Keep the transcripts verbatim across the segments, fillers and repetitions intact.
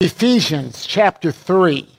Ephesians chapter three.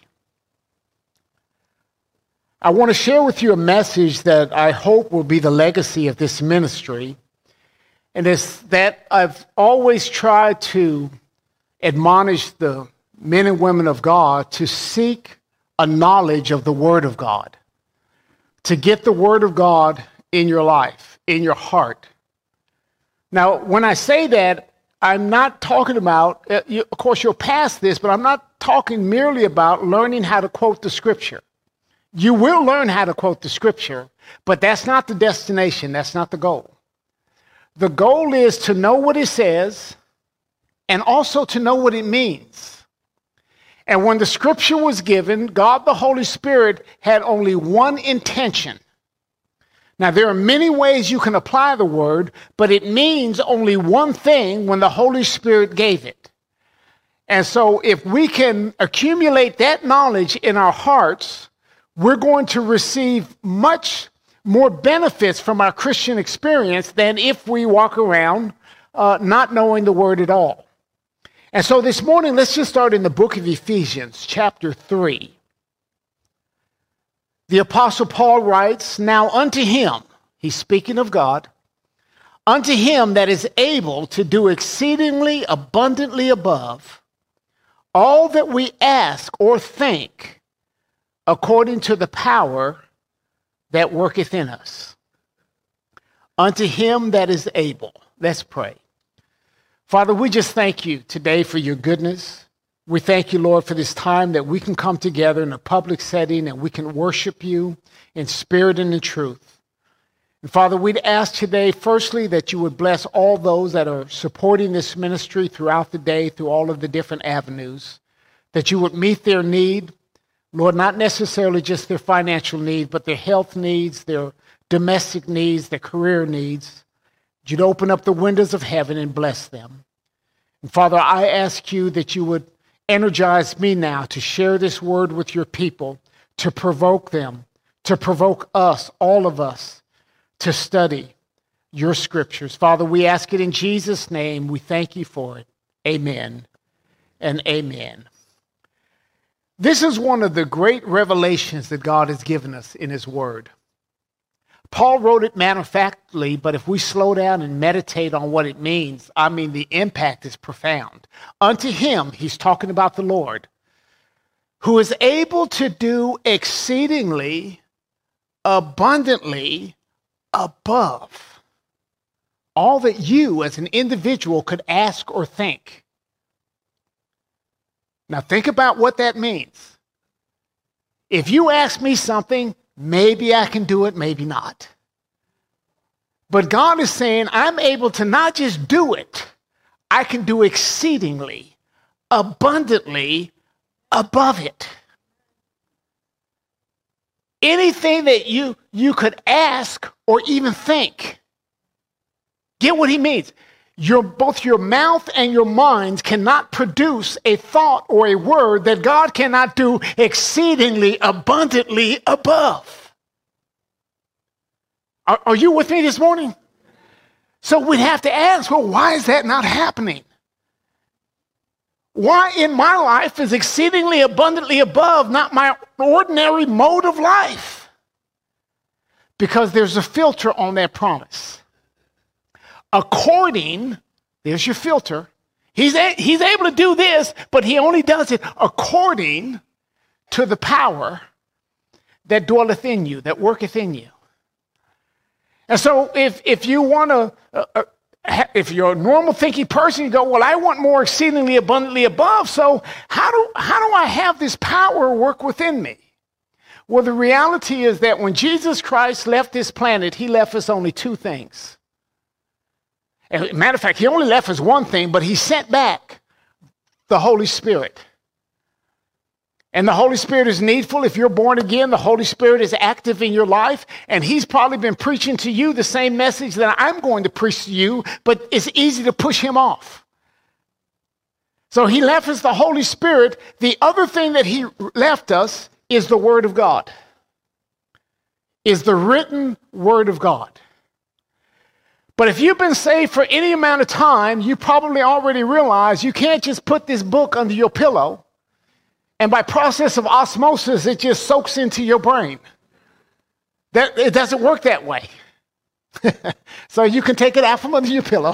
I want to share with you a message that I hope will be the legacy of this ministry. And it's that I've always tried to admonish the men and women of God to seek a knowledge of the Word of God, to get the Word of God in your life, in your heart. Now, when I say that, I'm not talking about, uh, you, of course, you'll pass this, but I'm not talking merely about learning how to quote the Scripture. You will learn how to quote the Scripture, but that's not the destination. That's not the goal. The goal is to know what it says and also to know what it means. And when the Scripture was given, God the Holy Spirit had only one intention. Now, there are many ways you can apply the word, but it means only one thing when the Holy Spirit gave it. And so if we can accumulate that knowledge in our hearts, we're going to receive much more benefits from our Christian experience than if we walk around uh, not knowing the word at all. And so this morning, let's just start in the book of Ephesians, chapter three. The Apostle Paul writes, "Now unto him," he's speaking of God, "unto him that is able to do exceedingly abundantly above all that we ask or think, according to the power that worketh in us." Unto him that is able. Let's pray. Father, we just thank you today for your goodness. We thank you, Lord, for this time that we can come together in a public setting and we can worship you in spirit and in truth. And Father, we'd ask today, firstly, that you would bless all those that are supporting this ministry throughout the day, through all of the different avenues, that you would meet their need, Lord, not necessarily just their financial needs, but their health needs, their domestic needs, their career needs. You'd open up the windows of heaven and bless them. And Father, I ask you that you would energize me now to share this word with your people, to provoke them, to provoke us, all of us, to study your scriptures. Father, we ask it in Jesus' name. We thank you for it. Amen and amen. This is one of the great revelations that God has given us in his word. Paul wrote it matter-of-factly, but if we slow down and meditate on what it means, I mean, the impact is profound. Unto him, he's talking about the Lord, who is able to do exceedingly abundantly above all that you as an individual could ask or think. Now think about what that means. If you ask me something, maybe I can do it, maybe not. But God is saying, I'm able to not just do it, I can do exceedingly, abundantly above it. Anything that you, you could ask or even think. Get what he means. Your, both your mouth and your minds cannot produce a thought or a word that God cannot do exceedingly abundantly above. Are, are you with me this morning? So we'd have to ask, well, why is that not happening? Why in my life is exceedingly abundantly above not my ordinary mode of life? Because there's a filter on that promise. According, there's your filter. He's, a, he's able to do this, but he only does it according to the power that dwelleth in you, that worketh in you. And so if, if you want to, uh, uh, if you're a normal thinking person, you go, well, I want more exceedingly abundantly above, so how do, how do I have this power work within me? Well, the reality is that when Jesus Christ left this planet, he left us only two things. As a matter of fact, he only left us one thing, but he sent back the Holy Spirit. And the Holy Spirit is needful. If you're born again, the Holy Spirit is active in your life. And he's probably been preaching to you the same message that I'm going to preach to you, but it's easy to push him off. So he left us the Holy Spirit. The other thing that he left us is the Word of God, is the written Word of God. But if you've been saved for any amount of time, you probably already realize you can't just put this book under your pillow and by process of osmosis, it just soaks into your brain. That, it doesn't work that way. So you can take it out from under your pillow.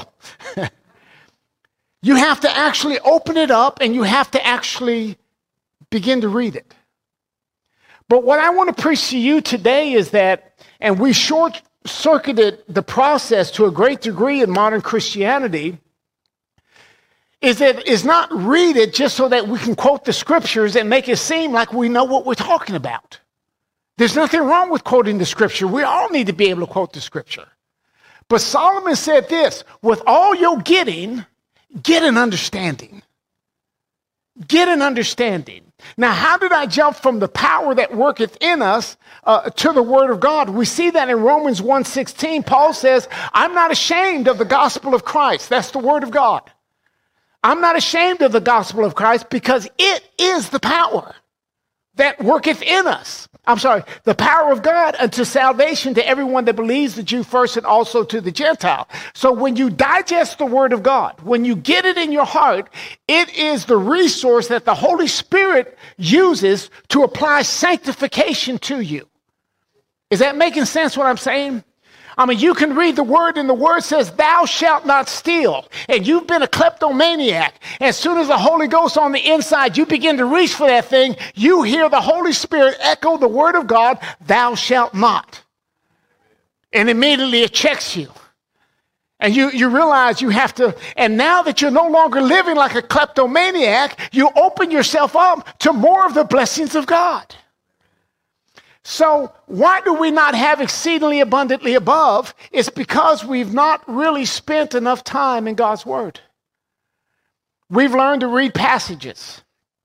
You have to actually open it up and you have to actually begin to read it. But what I want to preach to you today is that, and we short-circuited the process to a great degree in modern Christianity, is that it's not read it just so that we can quote the scriptures and make it seem like we know what we're talking about. There's nothing wrong with quoting the scripture. We all need to be able to quote the scripture. But Solomon said this, with all you're getting, get an understanding. Get an understanding. Now, how did I jump from the power that worketh in us uh, to the word of God? We see that in Romans one sixteen. Paul says, I'm not ashamed of the gospel of Christ. That's the word of God. I'm not ashamed of the gospel of Christ because it is the power that worketh in us. I'm sorry, the power of God unto salvation to everyone that believes, the Jew first and also to the Gentile. So when you digest the word of God, when you get it in your heart, it is the resource that the Holy Spirit uses to apply sanctification to you. Is that making sense what I'm saying? I mean, you can read the word and the word says, thou shalt not steal. And you've been a kleptomaniac. As soon as the Holy Ghost on the inside, you begin to reach for that thing, you hear the Holy Spirit echo the word of God, thou shalt not. And immediately it checks you. And you, you realize you have to, and now that you're no longer living like a kleptomaniac, you open yourself up to more of the blessings of God. So why do we not have exceedingly abundantly above? It's because we've not really spent enough time in God's word. We've learned to read passages.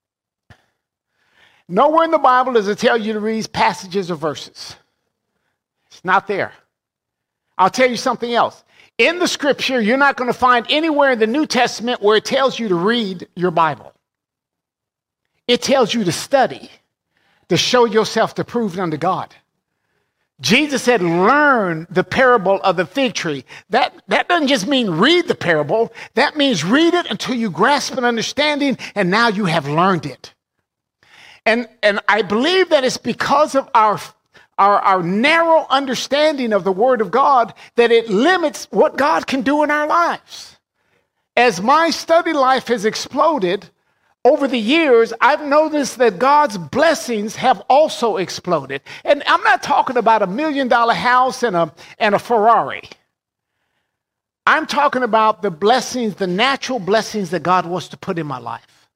Nowhere in the Bible does it tell you to read passages or verses. It's not there. I'll tell you something else. In the scripture, you're not going to find anywhere in the New Testament where it tells you to read your Bible. It tells you to study, to show yourself to prove it unto God. Jesus said, learn the parable of the fig tree. That, that doesn't just mean read the parable. That means read it until you grasp an understanding, and now you have learned it. And, and I believe that it's because of our, our, our narrow understanding of the Word of God that it limits what God can do in our lives. As my study life has exploded, over the years, I've noticed that God's blessings have also exploded. And I'm not talking about a million dollar house and a, and a Ferrari. I'm talking about the blessings, the natural blessings that God wants to put in my life.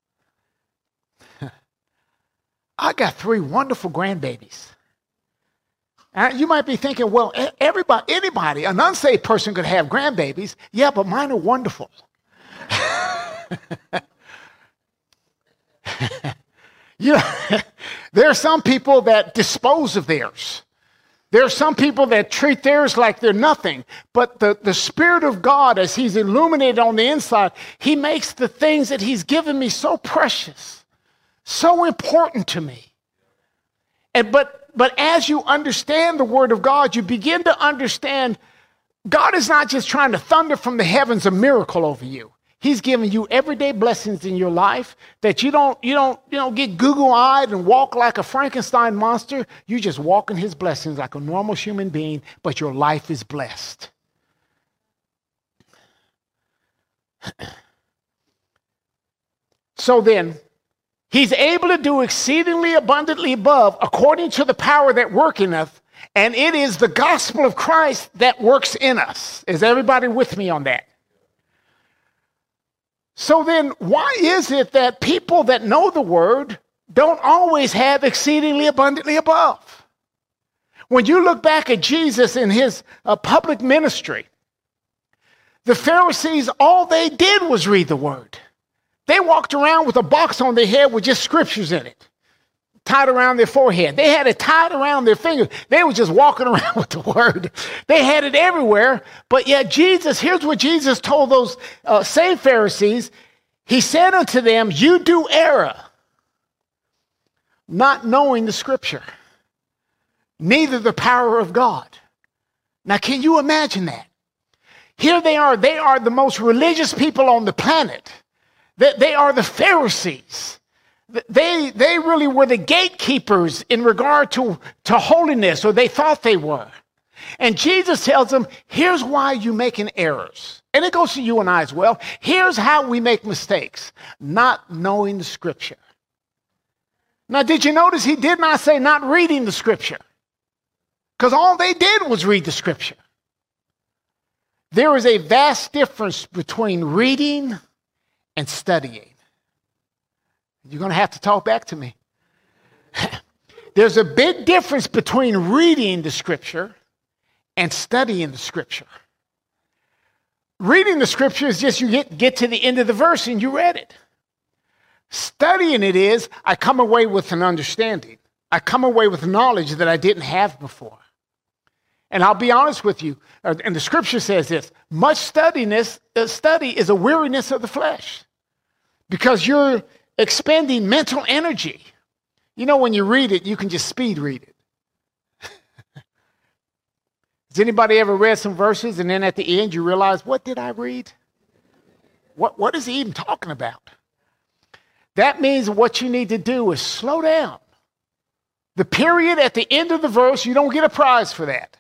I got three wonderful grandbabies. And you might be thinking, well, everybody, anybody, an unsaved person could have grandbabies. Yeah, but mine are wonderful. You know, there are some people that dispose of theirs. There are some people that treat theirs like they're nothing. But the, the Spirit of God, as He's illuminated on the inside, He makes the things that He's given me so precious, so important to me. And but but as you understand the Word of God, you begin to understand God is not just trying to thunder from the heavens a miracle over you. He's giving you everyday blessings in your life that you don't, you don't, you don't get Google-eyed and walk like a Frankenstein monster. You just walk in His blessings like a normal human being, but your life is blessed. So then, He's able to do exceedingly abundantly above according to the power that worketh, and it is the gospel of Christ that works in us. Is everybody with me on that? So then, why is it that people that know the word don't always have exceedingly abundantly above? When you look back at Jesus in His uh, public ministry, the Pharisees, all they did was read the word. They walked around with a box on their head with just scriptures in it, tied around their forehead. They had it tied around their fingers. They were just walking around with the word. They had it everywhere. But yet Jesus, here's what Jesus told those uh, same Pharisees. He said unto them, you do err, not knowing the scripture, neither the power of God. Now, can you imagine that? Here they are. They are the most religious people on the planet. They, they are the Pharisees. They, they really were the gatekeepers in regard to, to holiness, or they thought they were. And Jesus tells them, here's why you're making errors. And it goes to you and I as well. Here's how we make mistakes. Not knowing the scripture. Now, did you notice he did not say not reading the scripture? Because all they did was read the scripture. There is a vast difference between reading and studying. You're going to have to talk back to me. There's a big difference between reading the scripture and studying the scripture. Reading the scripture is just you get, get to the end of the verse and you read it. Studying it is, I come away with an understanding. I come away with knowledge that I didn't have before. And I'll be honest with you, and the scripture says this, much studiness, uh, study is a weariness of the flesh because you're expending mental energy. You know, when you read it, you can just speed read it. Has anybody ever read some verses and then at the end you realize, what did I read? What, what is he even talking about? That means what you need to do is slow down. The period at the end of the verse, you don't get a prize for that.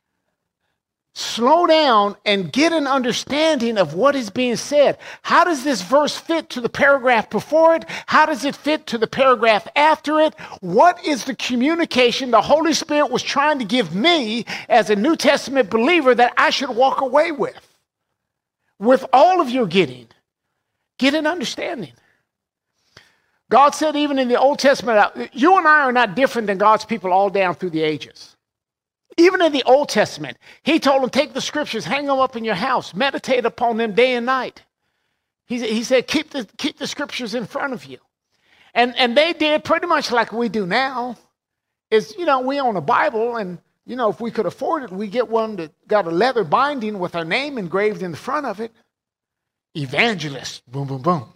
Slow down and get an understanding of what is being said. How does this verse fit to the paragraph before it? How does it fit to the paragraph after it? What is the communication the Holy Spirit was trying to give me as a New Testament believer that I should walk away with? With all of your getting, get an understanding. God said even in the Old Testament, you and I are not different than God's people all down through the ages. Even in the Old Testament, he told them, take the scriptures, hang them up in your house, meditate upon them day and night. He, he said, keep the, keep the scriptures in front of you. And, and they did pretty much like we do now. Is, you know, we own a Bible, and, you know, if we could afford it, we get one that got a leather binding with our name engraved in the front of it. Evangelist, boom, boom, boom.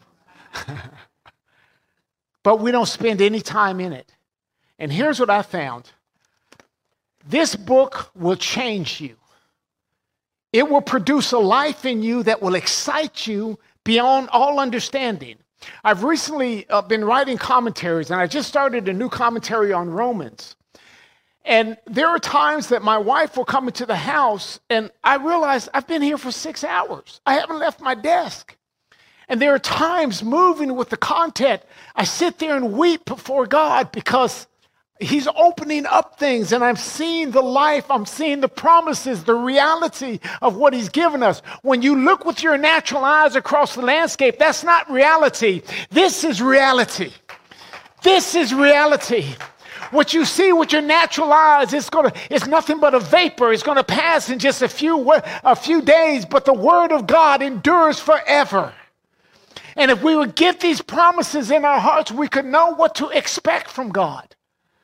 But we don't spend any time in it. And here's what I found. This book will change you. It will produce a life in you that will excite you beyond all understanding. I've recently uh, been writing commentaries, and I just started a new commentary on Romans. And there are times that my wife will come into the house, and I realize I've been here for six hours. I haven't left my desk. And there are times moving with the content, I sit there and weep before God because he's opening up things, and I'm seeing the life, I'm seeing the promises, the reality of what he's given us. When you look with your natural eyes across the landscape, that's not reality. This is reality. This is reality. What you see with your natural eyes, it's gonna, it's nothing but a vapor. It's going to pass in just a few, a few days, but the word of God endures forever. And if we would get these promises in our hearts, we could know what to expect from God.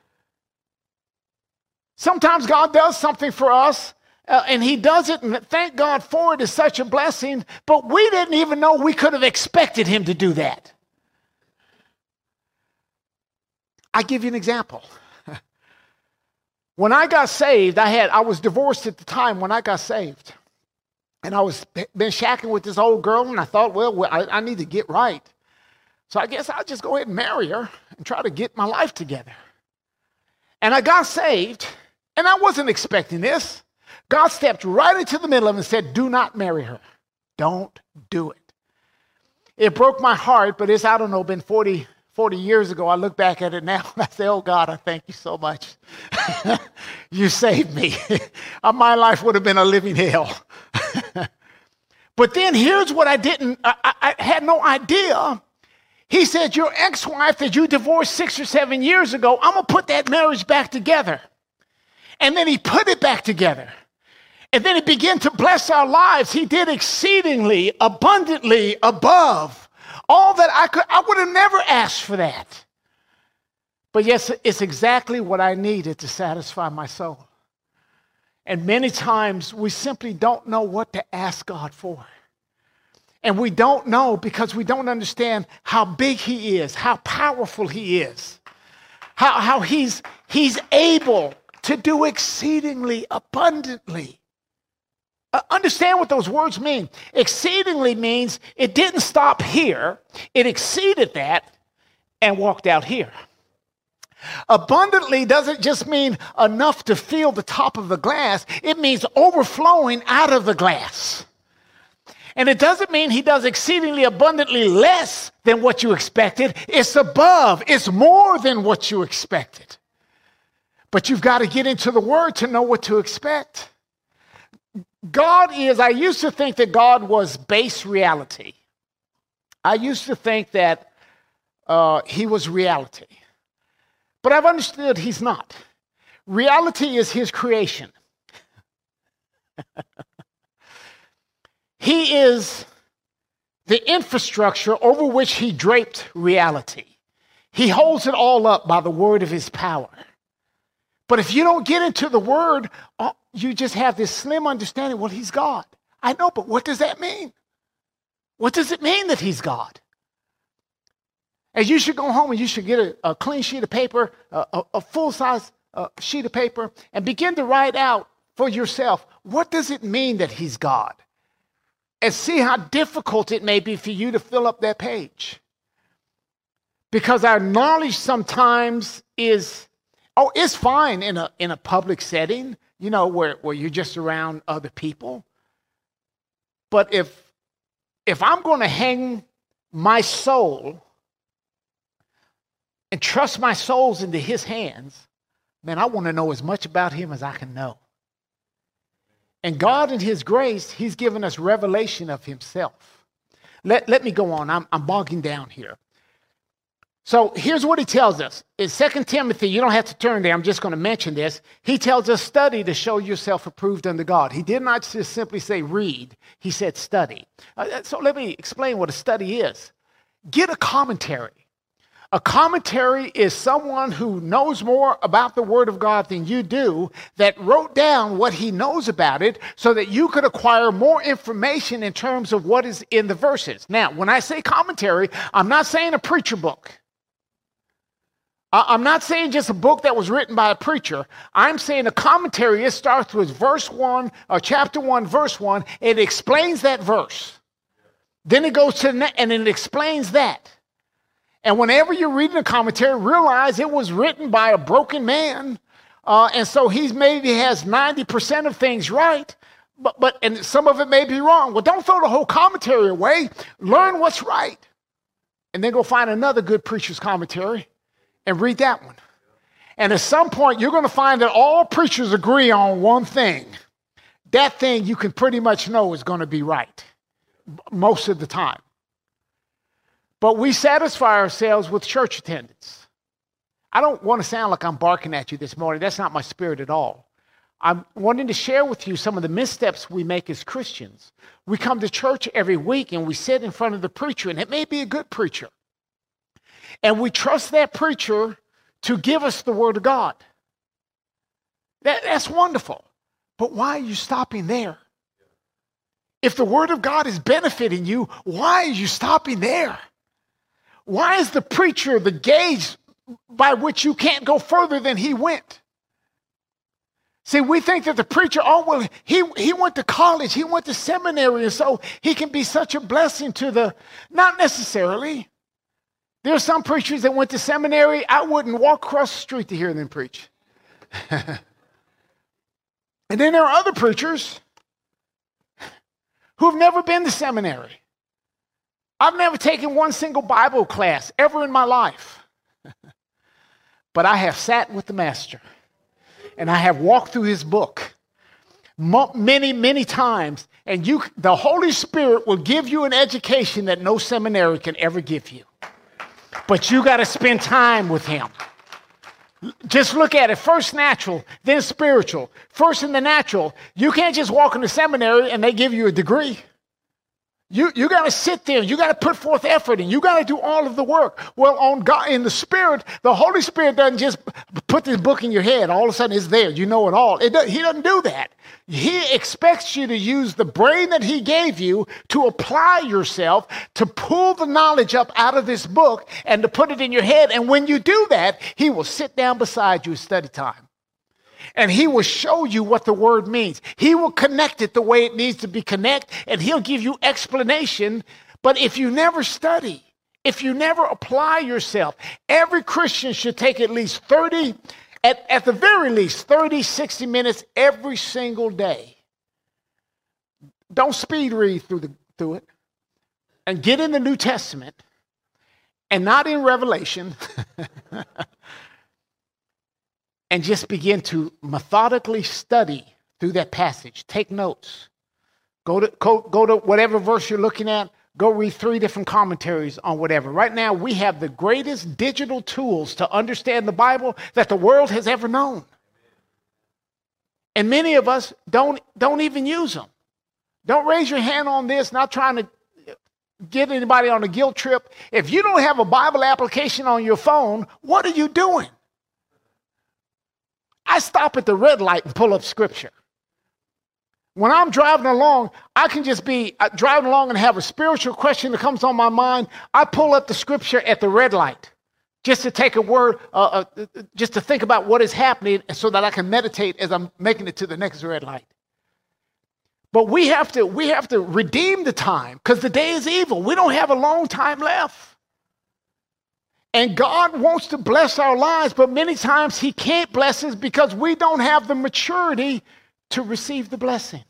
Sometimes God does something for us, uh, and he does it, and thank God for it, is such a blessing, but we didn't even know we could have expected him to do that. I'll give you an example. When I got saved, I had I was divorced at the time when I got saved. And I was been shacking with this old girl, and I thought, well, I, I need to get right. So I guess I'll just go ahead and marry her and try to get my life together. And I got saved, and I wasn't expecting this. God stepped right into the middle of it and said, do not marry her. Don't do it. It broke my heart, but it's, I don't know, been forty, forty years ago. I look back at it now, and I say, oh, God, I thank you so much. You saved me. My life would have been a living hell. But then here's what I didn't, I, I had no idea. He said, your ex-wife that you divorced six or seven years ago, I'm going to put that marriage back together. And then he put it back together. And then he began to bless our lives. He did exceedingly, abundantly, above all that I could. I would have never asked for that. But yes, it's exactly what I needed to satisfy my soul. And many times we simply don't know what to ask God for. And we don't know because we don't understand how big he is, how powerful he is, how, how he's, he's able to do exceedingly abundantly Uh, understand what those words mean. Exceedingly means it didn't stop here. It exceeded that and walked out here. Abundantly doesn't just mean enough to fill the top of the glass. It means overflowing out of the glass. And it doesn't mean he does exceedingly abundantly less than what you expected. It's above. It's more than what you expected. But you've got to get into the Word to know what to expect. God is, I used to think that God was base reality. I used to think that uh, he was reality. But I've understood he's not. Reality is his creation. He is the infrastructure over which he draped reality. He holds it all up by the word of his power. But if you don't get into the word, you just have this slim understanding, well, he's God. I know, but what does that mean? What does it mean that he's God? And you should go home and you should get a, a clean sheet of paper, a, a, a full-size uh, sheet of paper, and begin to write out for yourself, what does it mean that he's God? And see how difficult it may be for you to fill up that page. Because our knowledge sometimes is, oh, it's fine in a in a public setting, you know, where, where you're just around other people. But if if I'm going to hang my soul and trust my souls into his hands, man, I want to know as much about him as I can know. And God in his grace, he's given us revelation of himself. Let, let me go on. I'm, I'm bogging down here. So here's what he tells us. In Second Timothy, you don't have to turn there. I'm just going to mention this. He tells us study to show yourself approved unto God. He did not just simply say read. He said study. Uh, so let me explain what a study is. Get a commentary. A commentary is someone who knows more about the Word of God than you do, that wrote down what he knows about it so that you could acquire more information in terms of what is in the verses. Now, when I say commentary, I'm not saying a preacher book. I'm not saying just a book that was written by a preacher. I'm saying a commentary, it starts with verse one, or chapter one, verse one. It explains that verse. Then it goes to the next, and it explains that. And whenever you're reading a commentary, realize it was written by a broken man. Uh, and so he maybe has ninety percent of things right, but, but and some of it may be wrong. Well, don't throw the whole commentary away. Learn what's right. And then go find another good preacher's commentary and read that one. And at some point, you're going to find that all preachers agree on one thing. That thing you can pretty much know is going to be right most of the time. But we satisfy ourselves with church attendance. I don't want to sound like I'm barking at you this morning. That's not my spirit at all. I'm wanting to share with you some of the missteps we make as Christians. We come to church every week and we sit in front of the preacher, and it may be a good preacher. And we trust that preacher to give us the Word of God. That, that's wonderful. But why are you stopping there? If the Word of God is benefiting you, why are you stopping there? Why is the preacher the gauge by which you can't go further than he went? See, we think that the preacher, oh, well, he, he went to college, he went to seminary, and so he can be such a blessing to the, not necessarily. There are some preachers that went to seminary. I wouldn't walk across the street to hear them preach. And then there are other preachers who've never been to seminary. I've never taken one single Bible class ever in my life. But I have sat with the Master, and I have walked through his book many, many times, and you, the Holy Spirit will give you an education that no seminary can ever give you. But you got to spend time with him. Just look at it. First natural, then spiritual. First in the natural. You can't just walk into seminary and they give you a degree. You, you got to sit there. You got to put forth effort, and you got to do all of the work. Well, on God, in the Spirit, the Holy Spirit doesn't just put this book in your head. All of a sudden, it's there. You know it all. It does, he doesn't do that. He expects you to use the brain that he gave you to apply yourself, to pull the knowledge up out of this book and to put it in your head. And when you do that, he will sit down beside you at study time. And he will show you what the word means. He will connect it the way it needs to be connected, and he'll give you explanation. But if you never study, if you never apply yourself, every Christian should take at least thirty, at, at the very least, thirty, sixty minutes every single day. Don't speed read through, the, through it. And get in the New Testament, and not in Revelation, and just begin to methodically study through that passage. Take notes. Go to, go, go to whatever verse you're looking at. Go read three different commentaries on whatever. Right now, we have the greatest digital tools to understand the Bible that the world has ever known. And many of us don't, don't even use them. Don't raise your hand on this, not trying to get anybody on a guilt trip. If you don't have a Bible application on your phone, what are you doing? I stop at the red light and pull up scripture. When I'm driving along, I can just be uh, driving along and have a spiritual question that comes on my mind. I pull up the scripture at the red light just to take a word, uh, uh, just to think about what is happening so that I can meditate as I'm making it to the next red light. But we have to, we have to redeem the time because the day is evil. We don't have a long time left. And God wants to bless our lives, but many times he can't bless us because we don't have the maturity to receive the blessing.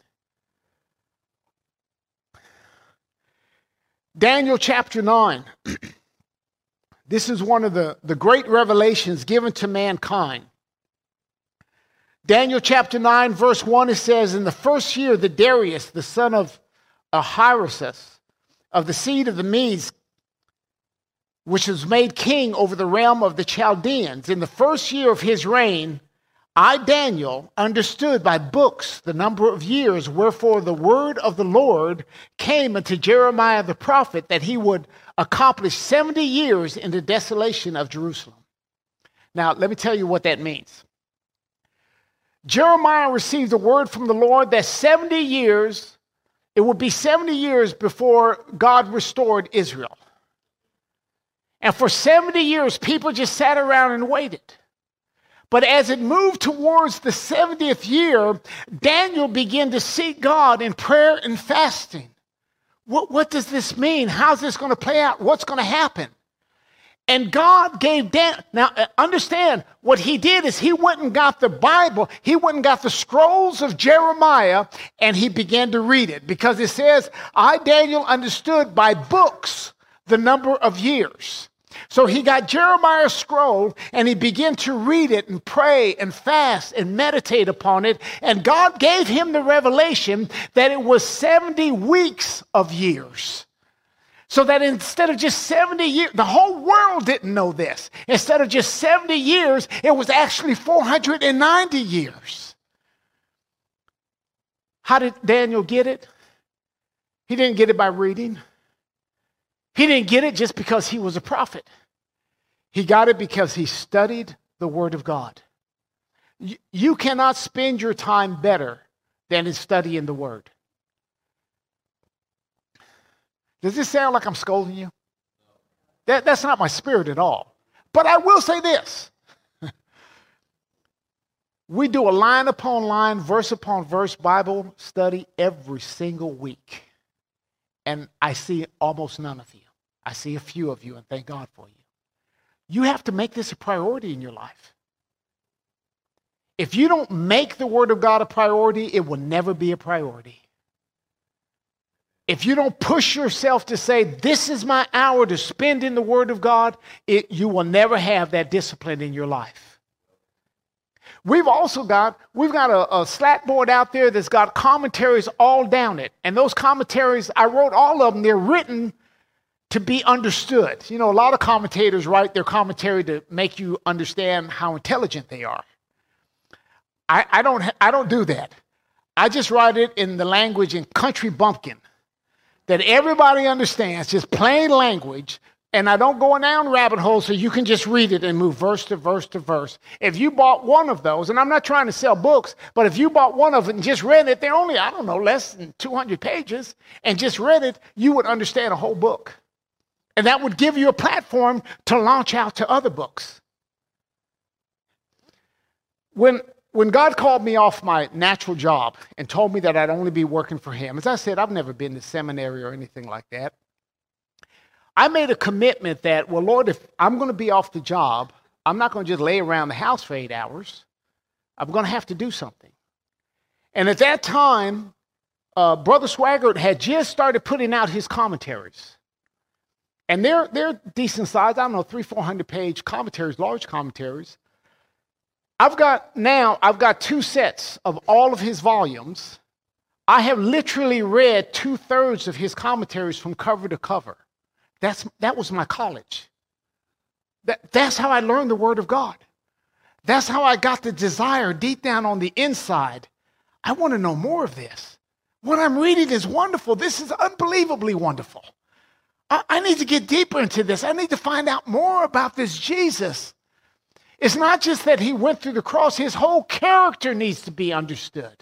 Daniel chapter nine. This is one of the, the great revelations given to mankind. Daniel chapter nine, verse one, it says, in the first year that Darius, the son of Ahasuerus, of the seed of the Medes, which was made king over the realm of the Chaldeans, in the first year of his reign, I, Daniel, understood by books the number of years, wherefore the word of the Lord came unto Jeremiah the prophet that he would accomplish seventy years in the desolation of Jerusalem. Now, let me tell you what that means. Jeremiah received a word from the Lord that seventy years, it would be seventy years before God restored Israel. And for seventy years, people just sat around and waited. But as it moved towards the seventieth year, Daniel began to seek God in prayer and fasting. What, what does this mean? How's this going to play out? What's going to happen? And God gave Daniel, now understand, what he did is he went and got the Bible, he went and got the scrolls of Jeremiah, and he began to read it. Because it says, I, Daniel, understood by books the number of years. So he got Jeremiah's scroll and he began to read it and pray and fast and meditate upon it. And God gave him the revelation that it was seventy weeks of years. So that instead of just seventy years, the whole world didn't know this. Instead of just seventy years, it was actually four hundred ninety years. How did Daniel get it? He didn't get it by reading. He didn't get it just because he was a prophet. He got it because he studied the Word of God. You, you cannot spend your time better than in studying the Word. Does this sound like I'm scolding you? That, that's not my spirit at all. But I will say this. We do a line upon line, verse upon verse Bible study every single week. And I see almost none of you. I see a few of you, and thank God for you. You have to make this a priority in your life. If you don't make the Word of God a priority, it will never be a priority. If you don't push yourself to say, this is my hour to spend in the Word of God, it, you will never have that discipline in your life. We've also got, we've got a, a slat board out there that's got commentaries all down it. And those commentaries, I wrote all of them. They're written to be understood. You know, a lot of commentators write their commentary to make you understand how intelligent they are. I, I don't, I don't do that. I just write it in the language in country bumpkin that everybody understands, just plain language. And I don't go down rabbit holes so you can just read it and move verse to verse to verse. If you bought one of those, and I'm not trying to sell books, but if you bought one of them and just read it, they're only, I don't know, less than two hundred pages, and just read it, you would understand a whole book. And that would give you a platform to launch out to other books. When, when God called me off my natural job and told me that I'd only be working for him, as I said, I've never been to seminary or anything like that. I made a commitment that, well, Lord, if I'm going to be off the job, I'm not going to just lay around the house for eight hours. I'm going to have to do something. And at that time, uh, Brother Swaggart had just started putting out his commentaries. And they're, they're decent size, I don't know, three, four hundred page commentaries, large commentaries. I've got now, I've got two sets of all of his volumes. I have literally read two thirds of his commentaries from cover to cover. That's, that was my college. That, that's how I learned the Word of God. That's how I got the desire deep down on the inside. I want to know more of this. What I'm reading is wonderful. This is unbelievably wonderful. I, I need to get deeper into this. I need to find out more about this Jesus. It's not just that he went through the cross. His whole character needs to be understood.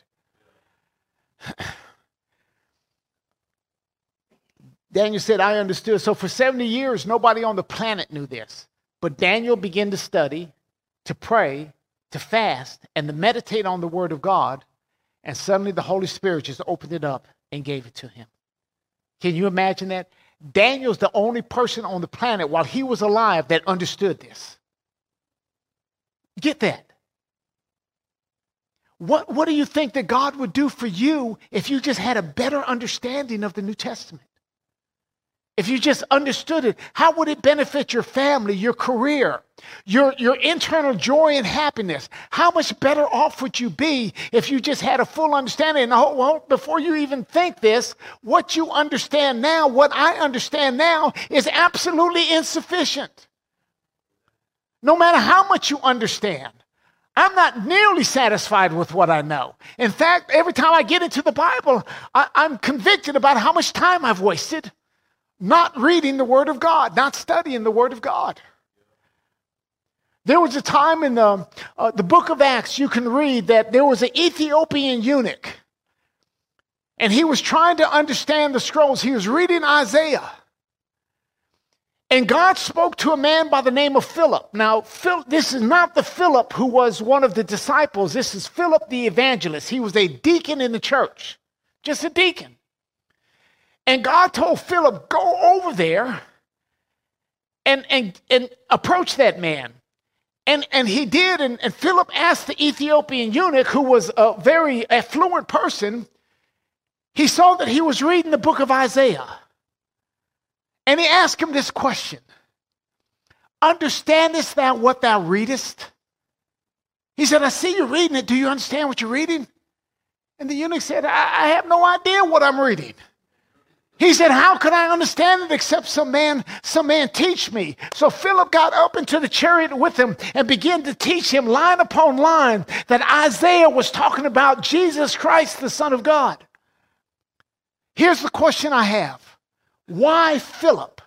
Daniel said, I understood. So for seventy years, nobody on the planet knew this. But Daniel began to study, to pray, to fast, and to meditate on the Word of God. And suddenly the Holy Spirit just opened it up and gave it to him. Can you imagine that? Daniel's the only person on the planet while he was alive that understood this. Get that? What, what do you think that God would do for you if you just had a better understanding of the New Testament? If you just understood it, how would it benefit your family, your career, your, your internal joy and happiness? How much better off would you be if you just had a full understanding? And well, before you even think this, what you understand now, what I understand now, is absolutely insufficient. No matter how much you understand, I'm not nearly satisfied with what I know. In fact, every time I get into the Bible, I, I'm convicted about how much time I've wasted not reading the Word of God, not studying the Word of God. There was a time in the, uh, the book of Acts, you can read that there was an Ethiopian eunuch, and he was trying to understand the scrolls. He was reading Isaiah. And God spoke to a man by the name of Philip. Now, Phil, this is not the Philip who was one of the disciples. This is Philip the evangelist. He was a deacon in the church, just a deacon. And God told Philip, go over there and, and, and approach that man. And, and he did. And, and Philip asked the Ethiopian eunuch, who was a very affluent person, he saw that he was reading the book of Isaiah. And he asked him this question: understandest thou what thou readest? He said, I see you reading it. Do you understand what you're reading? And the eunuch said, I, I have no idea what I'm reading. He said, how could I understand it except some man, some man teach me? So Philip got up into the chariot with him and began to teach him line upon line that Isaiah was talking about Jesus Christ, the Son of God. Here's the question I have. Why Philip?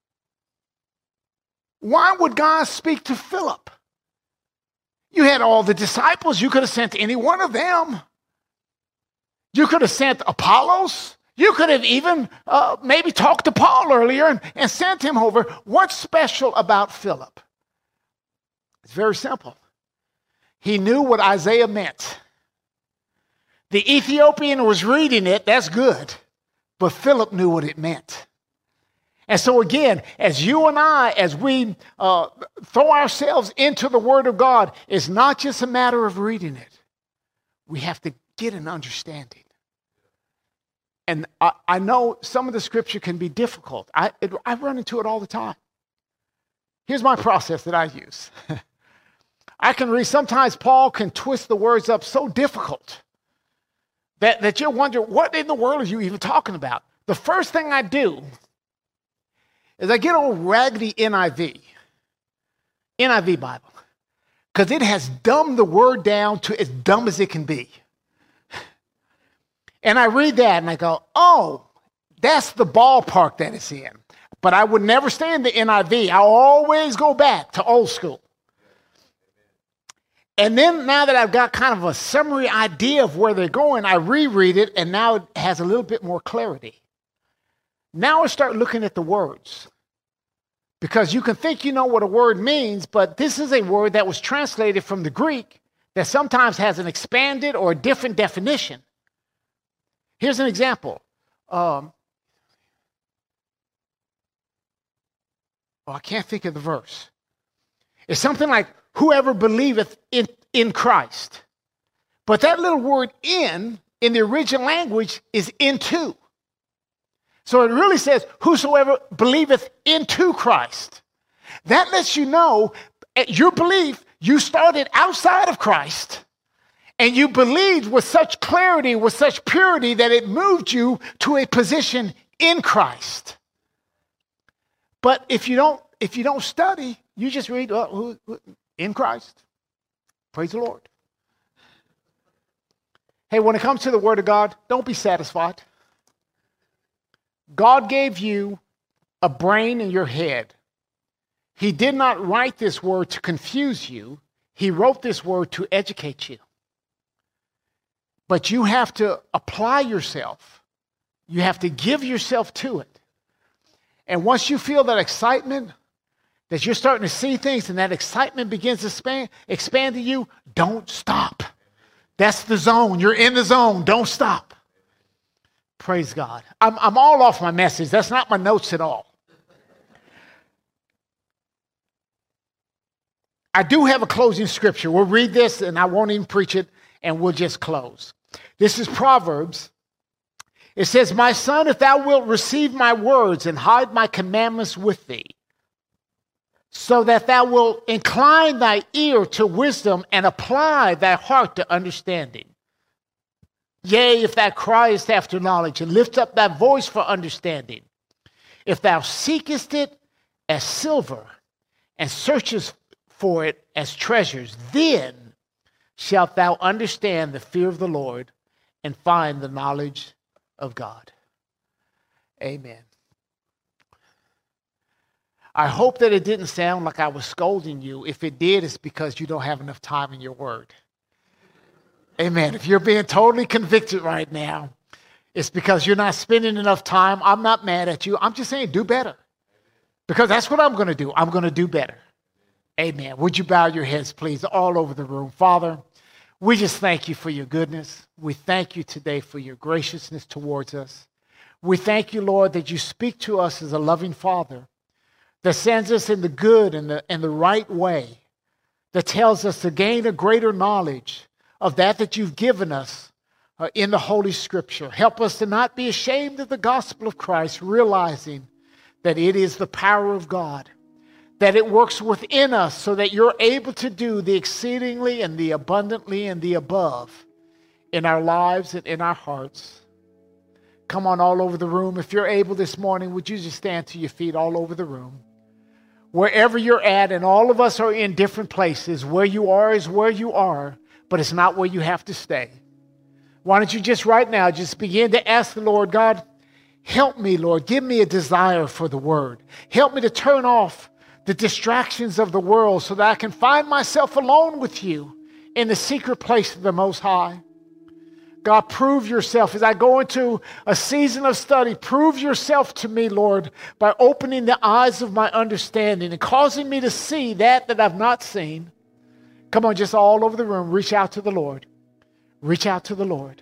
Why would God speak to Philip? You had all the disciples. You could have sent any one of them. You could have sent Apollos. You could have even uh, maybe talked to Paul earlier and, and sent him over. What's special about Philip? It's very simple. He knew what Isaiah meant. The Ethiopian was reading it, that's good, but Philip knew what it meant. And so again, as you and I, as we uh, throw ourselves into the Word of God, it's not just a matter of reading it. We have to get an understanding. And I, I know some of the scripture can be difficult. I, it, I run into it all the time. Here's my process that I use. I can read, sometimes Paul can twist the words up so difficult that, that you'll wonder, what in the world are you even talking about? The first thing I do is I get old raggedy N I V, N I V Bible, because it has dumbed the word down to as dumb as it can be. And I read that and I go, oh, that's the ballpark that it's in. But I would never stay in the N I V. I always go back to old school. And then now that I've got kind of a summary idea of where they're going, I reread it, and now it has a little bit more clarity. Now I start looking at the words. Because you can think you know what a word means, but this is a word that was translated from the Greek that sometimes has an expanded or a different definition. Here's an example. Um, oh, I can't think of the verse. It's something like, whoever believeth in, in Christ. But that little word in, in the original language, is into. So it really says, whosoever believeth into Christ. That lets you know your belief, you started outside of Christ, and you believed with such clarity, with such purity, that it moved you to a position in Christ. But if you don't, if you don't study, you just read, well, who, who, in Christ. Praise the Lord. Hey, when it comes to the Word of God, don't be satisfied. God gave you a brain in your head. He did not write this word to confuse you. He wrote this word to educate you. But you have to apply yourself. You have to give yourself to it. And once you feel that excitement, that you're starting to see things, and that excitement begins to expand, expand to you, don't stop. That's the zone. You're in the zone. Don't stop. Praise God. I'm, I'm all off my message. That's not my notes at all. I do have a closing scripture. We'll read this, and I won't even preach it, and we'll just close. This is Proverbs. It says, my son, if thou wilt receive my words and hide my commandments with thee, so that thou wilt incline thy ear to wisdom and apply thy heart to understanding. Yea, if thou criest after knowledge and lift up thy voice for understanding, if thou seekest it as silver and searchest for it as treasures, then shalt thou understand the fear of the Lord and find the knowledge of God. Amen. I hope that it didn't sound like I was scolding you. If it did, it's because you don't have enough time in your word. Amen. If you're being totally convicted right now, it's because you're not spending enough time. I'm not mad at you. I'm just saying, do better. Because that's what I'm going to do. I'm going to do better. Amen. Would you bow your heads, please, all over the room? Father, we just thank you for your goodness. We thank you today for your graciousness towards us. We thank you, Lord, that you speak to us as a loving Father that sends us in the good and the, and the right way, that tells us to gain a greater knowledge of that that you've given us uh, in the Holy Scripture. Help us to not be ashamed of the gospel of Christ, realizing that it is the power of God, that it works within us so that you're able to do the exceedingly and the abundantly and the above in our lives and in our hearts. Come on, all over the room. If you're able this morning, would you just stand to your feet all over the room? Wherever you're at, and all of us are in different places. Where you are is where you are, but it's not where you have to stay. Why don't you just right now just begin to ask the Lord, God, help me, Lord. Give me a desire for the word. Help me to turn off the distractions of the world so that I can find myself alone with you in the secret place of the Most High. God, prove yourself as I go into a season of study. Prove yourself to me, Lord, by opening the eyes of my understanding and causing me to see that that I've not seen. Come on, just all over the room, reach out to the Lord. Reach out to the Lord.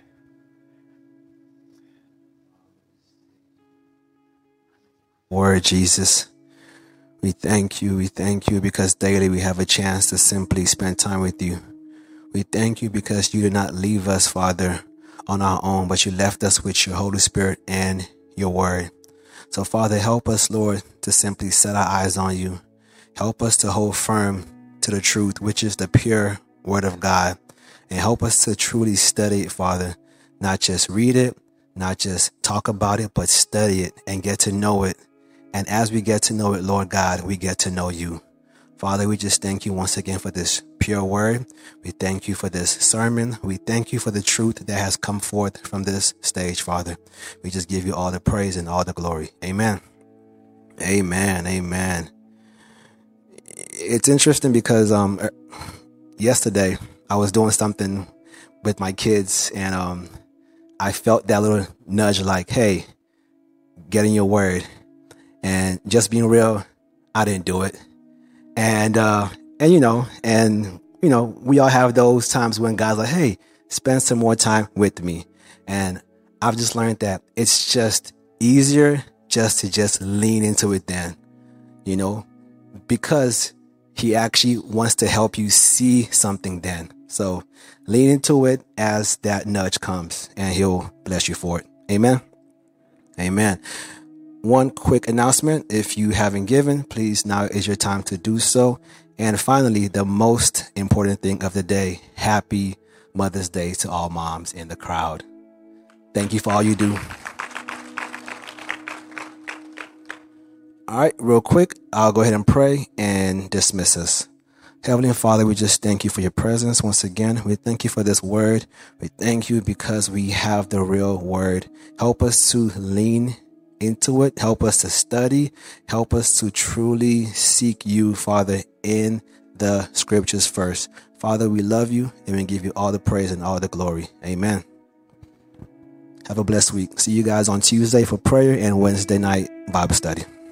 Lord Jesus, we thank you. We thank you because daily we have a chance to simply spend time with you. We thank you because you did not leave us, Father, on our own, but you left us with your Holy Spirit and your word. So, Father, help us, Lord, to simply set our eyes on you. Help us to hold firm to the truth, which is the pure word of God. And help us to truly study it, Father. Not just read it, not just talk about it, but study it and get to know it. And as we get to know it, Lord God, we get to know you. Father, we just thank you once again for this pure word. We thank you for this sermon. We thank you for the truth that has come forth from this stage, Father. We just give you all the praise and all the glory. Amen. Amen. Amen. It's interesting because um, yesterday I was doing something with my kids and um, I felt that little nudge like, hey, get in your word. And just being real, I didn't do it. And, uh, and, you know, and you know, we all have those times when God's like, hey, spend some more time with me. And I've just learned that it's just easier just to just lean into it then, you know, because he actually wants to help you see something then. So lean into it as that nudge comes, and he'll bless you for it. Amen. Amen. One quick announcement. If you haven't given, please, now is your time to do so. And finally, the most important thing of the day, happy Mother's Day to all moms in the crowd. Thank you for all you do. All right, real quick, I'll go ahead and pray and dismiss us. Heavenly Father, we just thank you for your presence once again. We thank you for this word. We thank you because we have the real word. Help us to lean into it. Help us to study. Help us to truly seek you, Father, in the scriptures first. Father, we love you and we give you all the praise and all the glory. Amen. Have a blessed week. See you guys on Tuesday for prayer and Wednesday night Bible study.